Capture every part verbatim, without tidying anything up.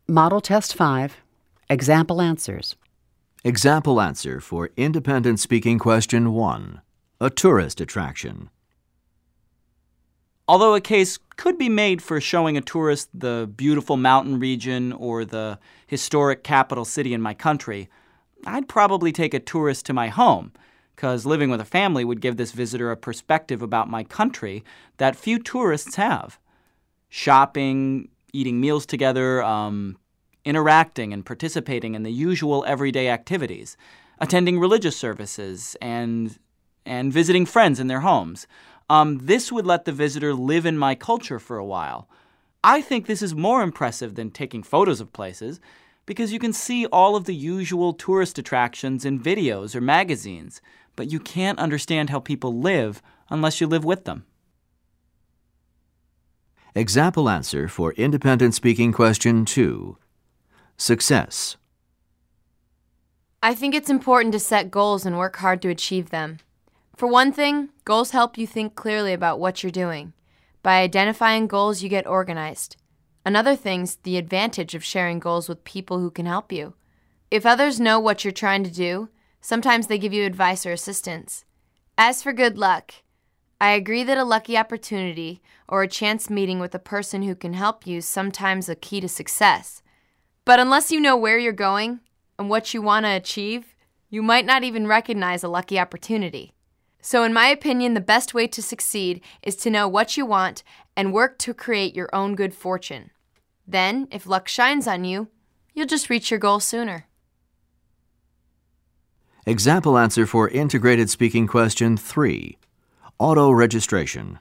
Model Test five, Example Answers. Example answer for independent speaking question one. A tourist attraction. Although a case could be made for showing a tourist the beautiful mountain region or the historic capital city in my country, I'd probably take a tourist to my home, because living with a family would give this visitor a perspective about my country that few tourists have. Shopping, eating meals together, um, interacting and participating in the usual everyday activities, attending religious services, and, and visiting friends in their homes. Um, this would let the visitor live in my culture for a while. I think this is more impressive than taking photos of places because you can see all of the usual tourist attractions in videos or magazines, but you can't understand how people live unless you live with them. Example answer for independent speaking question two. Success. I think it's important to set goals and work hard to achieve them. For one thing, goals help you think clearly about what you're doing. By identifying goals, you get organized. Another thing's the advantage of sharing goals with people who can help you. If others know what you're trying to do, sometimes they give you advice or assistance. As for good luck, I agree that a lucky opportunity or a chance meeting with a person who can help you is sometimes a key to success. But unless you know where you're going and what you want to achieve, you might not even recognize a lucky opportunity. So in my opinion, the best way to succeed is to know what you want and work to create your own good fortune. Then, if luck shines on you, you'll just reach your goal sooner. Example answer for integrated speaking question three. Auto registration.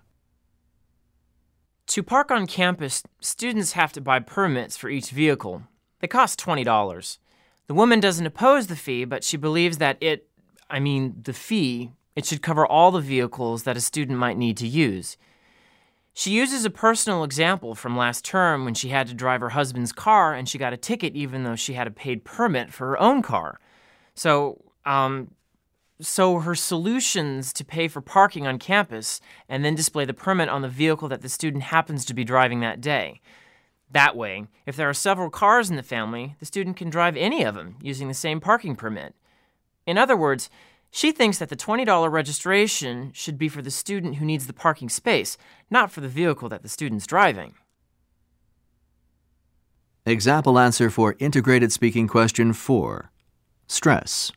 To park on campus, students have to buy permits for each vehicle. They cost twenty dollars. The woman doesn't oppose the fee, but she believes that it, I mean the fee, it should cover all the vehicles that a student might need to use. She uses a personal example from last term when she had to drive her husband's car and she got a ticket even though she had a paid permit for her own car. So, um, so her solutions to pay for parking on campus and then display the permit on the vehicle that the student happens to be driving that day. That way, if there are several cars in the family, the student can drive any of them using the same parking permit. In other words, she thinks that the twenty dollars registration should be for the student who needs the parking space, not for the vehicle that the student's driving. Example answer for integrated speaking question four. Stress.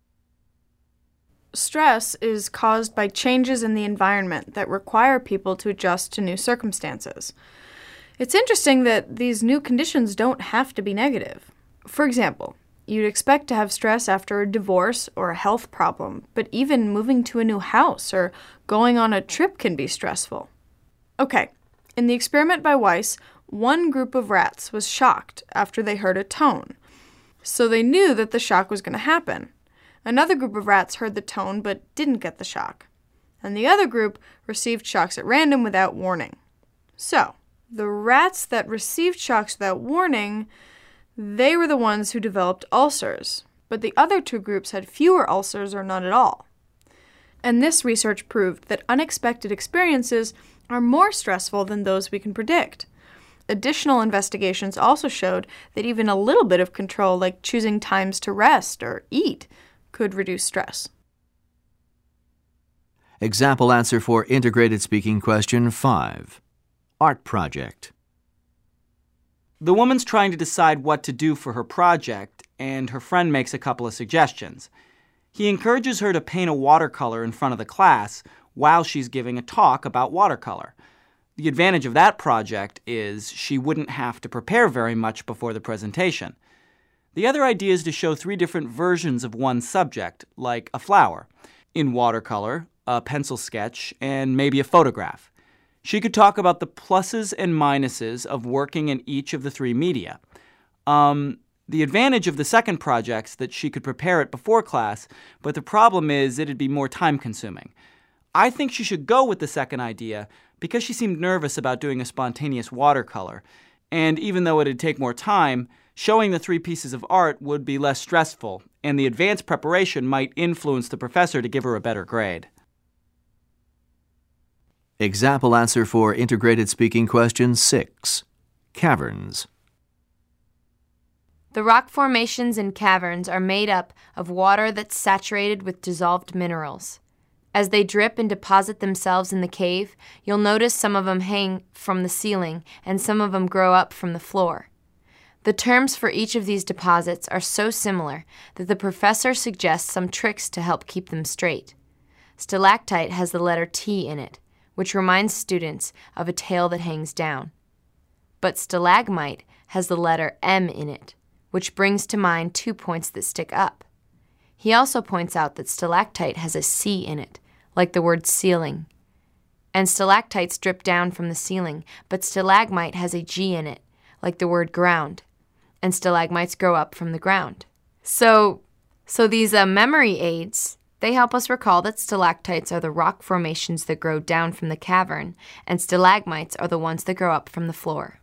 Stress is caused by changes in the environment that require people to adjust to new circumstances. It's interesting that these new conditions don't have to be negative. For example, you'd expect to have stress after a divorce or a health problem, but even moving to a new house or going on a trip can be stressful. Okay, in the experiment by Weiss, one group of rats was shocked after they heard a tone. So they knew that the shock was going to happen. Another group of rats heard the tone but didn't get the shock. And the other group received shocks at random without warning. So, the rats that received shocks without warning, they were the ones who developed ulcers, but the other two groups had fewer ulcers or none at all. And this research proved that unexpected experiences are more stressful than those we can predict. Additional investigations also showed that even a little bit of control, like choosing times to rest or eat, could reduce stress. Example answer for integrated speaking question five. Art project. The woman's trying to decide what to do for her project, and her friend makes a couple of suggestions. He encourages her to paint a watercolor in front of the class while she's giving a talk about watercolor. The advantage of that project is she wouldn't have to prepare very much before the presentation. The other idea is to show three different versions of one subject, like a flower, in watercolor, a pencil sketch, and maybe a photograph. She could talk about the pluses and minuses of working in each of the three media. Um, the advantage of the second project's that she could prepare it before class, but the problem is it'd be more time-consuming. I think she should go with the second idea because she seemed nervous about doing a spontaneous watercolor. And even though it'd take more time, showing the three pieces of art would be less stressful, and the advanced preparation might influence the professor to give her a better grade. Example answer for integrated speaking question six. Caverns. The rock formations in caverns are made up of water that's saturated with dissolved minerals. As they drip and deposit themselves in the cave, you'll notice some of them hang from the ceiling and some of them grow up from the floor. The terms for each of these deposits are so similar that the professor suggests some tricks to help keep them straight. Stalactite has the letter T in it, which reminds students of a tail that hangs down. But stalagmite has the letter M in it, which brings to mind two points that stick up. He also points out that stalactite has a C in it, like the word ceiling. And stalactites drip down from the ceiling, but stalagmite has a G in it, like the word ground. And stalagmites grow up from the ground. So, so these uh, memory aids, they help us recall that stalactites are the rock formations that grow down from the cavern, and stalagmites are the ones that grow up from the floor.